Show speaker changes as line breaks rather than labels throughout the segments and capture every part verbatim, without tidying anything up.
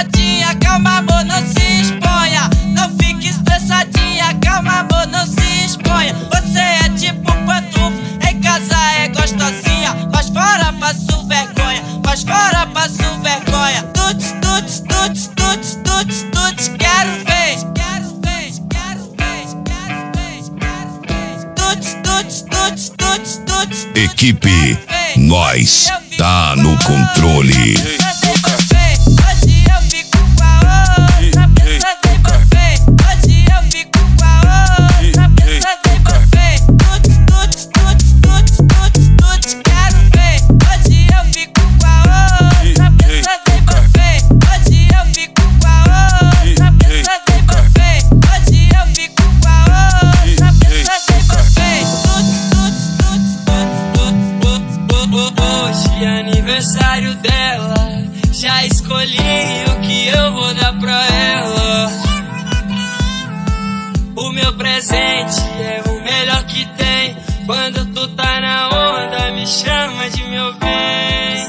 estressadinha, calma amor, não se exponha. Não fique estressadinha, calma amor, não se exponha. Você é tipo pantufo, em casa é gostosinha, mas fora passo vergonha, mas fora passo vergonha. Tuts, tuts, tuts, tuts, tuts, tuts, quero ver, quero ver, quero ver, quero ver, quero ver. Tuts, tuts, tuts, tuts, tuts.
Equipe, nós tá no controle.
Hoje eu fico com a outra, pensando em você. Hoje eu fico com a outra, pensando em você. Tuts, tuts, tuts, tuts, tuts, tuts, quero ver. Hoje eu fico com a outra, pensando em você. Hoje eu fico com a outra, pensando em você. Hoje eu fico com a outra, pensando em você. Tuts, tuts, tuts, tuts, tuts. Hoje é aniversário dela, já escolhi o que eu vou dar pra ela. O meu presente é o melhor que tem. Quando tu tá na onda, me chama de meu bem.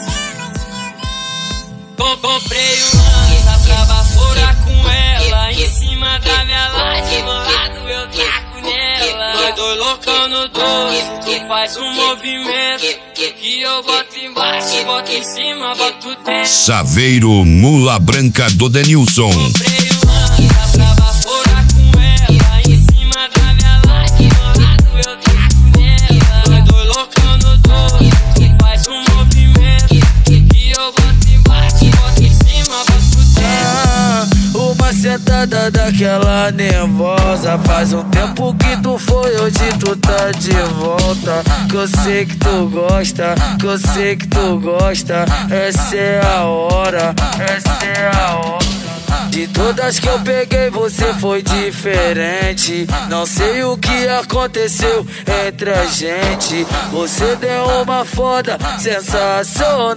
Comprei um lança pra baforar com ela. Em cima da minha laje, do lado eu taco nela. Tô loucão no doce, tu faz um movimento que eu boto embaixo, boto em cima, boto dentro.
Saveiro Mula Branca do Denilson.
Comprei um lança pra baforar com ela. Em cima da minha laje, do lado eu taco nela. Tô loucão no doce, tu faz um movimento que eu boto embaixo, boto em cima, boto dentro.
Uma sentada daquela nervosa. Faz um tempo que tu foi, hoje tu tá de volta. Que eu sei que tu gosta, que eu sei que tu gosta. Essa é a hora, essa é a hora. De todas que eu peguei, você foi diferente. Não sei o que aconteceu entre a gente. Você deu uma foda sensacional.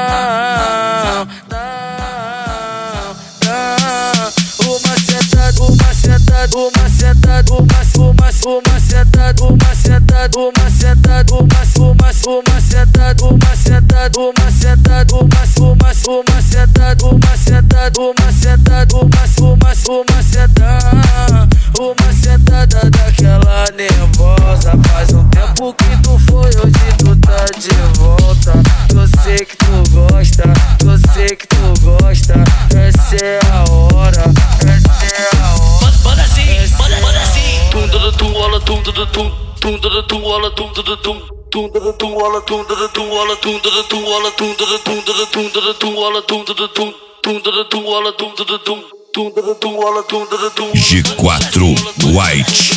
Uma sentada, uma sentada, uma sentada, uma, uma, uma sentada, uma sentada, uma sentada, uma, uma, uma sentada, uma sentada, uma sentada, uma, uma, uma sentada, uma sentada, uma sentada, uma, uma, uma sentada, uma sentada daquela nervosa. Faz um tempo que tu foi, hoje tu tá de volta. Eu sei que tu gosta, eu sei que tu gosta. Essa é a hora, essa é a hora.
Manda assim, manda, manda assim. Tum tum tum ola tum tum tum tum tum tum ola tum tum tum tum tum tum ola tum tum tum ola tum tum tum ola tum tum tum tum tum ola tum tum tum tum tum ola tum tum tum tum tum ola tum tum tum.
G quatro White.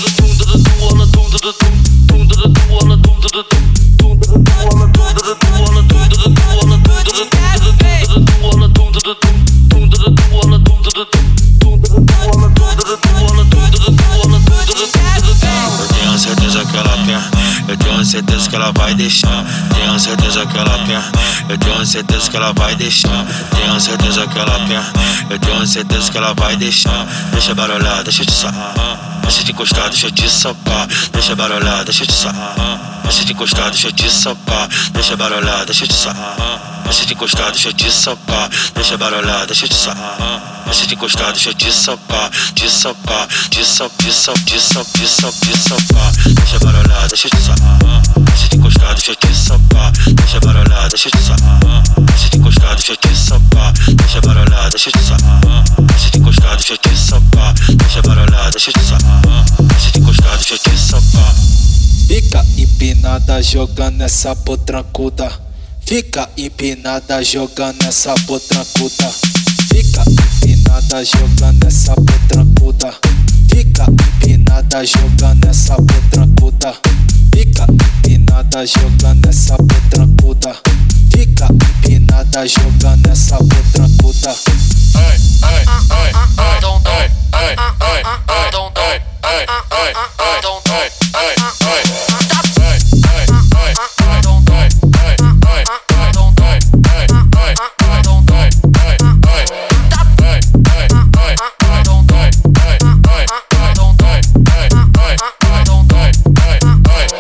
Eu tenho certeza que ela quer, eu tenho certeza que ela vai deixar. Tenho certeza que ela quer, eu tenho certeza que ela vai deixar. Tenho certeza que ela quer, eu tenho certeza que ela vai deixar. Deixa barulhar, deixa de sarrar. Deixa de encostar, deixa de sopar. Deixa barulhar, deixa de sarrar. Deixa de encostar, deixa de sopar. Deixa barulhar, deixa de sarrar. Deixa de encostar, deixa de sopar. Deixa barulhar, deixa de sarrar. Deixa de encostar, deixa de sopar. De sopar, de sop, de sop, de sop, de sop, de sopar. Deixa barulhar, deixa de sarrar. Deixa de encostar, deixa de sopar. Deixa barulhar, deixa de sarrar. Deixa de encostar, deixa de sopar. Deixa barulhar, deixa de sarrar. Deixa de encostar, deixa de sopar. Deixa barulhar, deixa de sarrar. Deixa de encostar, deixa de sopar.
Fica empinada jogando essa potrancuda. Fica empinada jogando essa potrancuda. Fica empinada jogando essa potrancuda. Fica empinada jogando essa potrancuda. Fica empinada jogando essa potrancuda. Fica empinada jogando essa potrancuda.
Ai, ai, ai, ai, ai, ai, ai, ai, ai, ai, ai, ai, ai, ai, ai.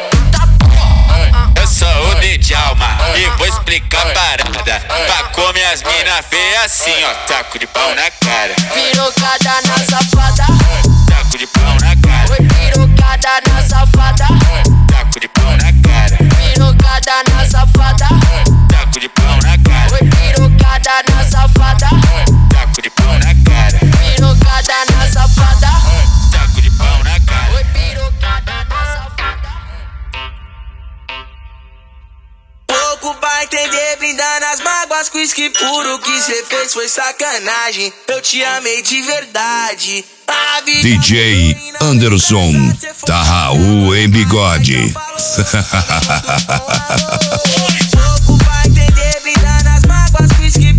Eu sou o D J Alma e vou explicar a parada. Pra comer as mina vê assim, ó, taco de pau na cara.
Pirocada na safada,
Taco de pau na cara.
oi pirocada na safada,
Taco de pau na cara.
pirocada na safada,
Taco de pau na cara.
oi pirocada na safada,
Taco de pau na cara.
pirocada na safada,
Taco de pau na cara.
oi pirocada na safada.
Pouco pra entender, brindando as mágoas com uísque puro. O que cê fez foi sacanagem. Eu te amei de verdade. A vida
D J Anderson Tarraú em bigode.
pouco pra entender, brindando as mágoas com uísque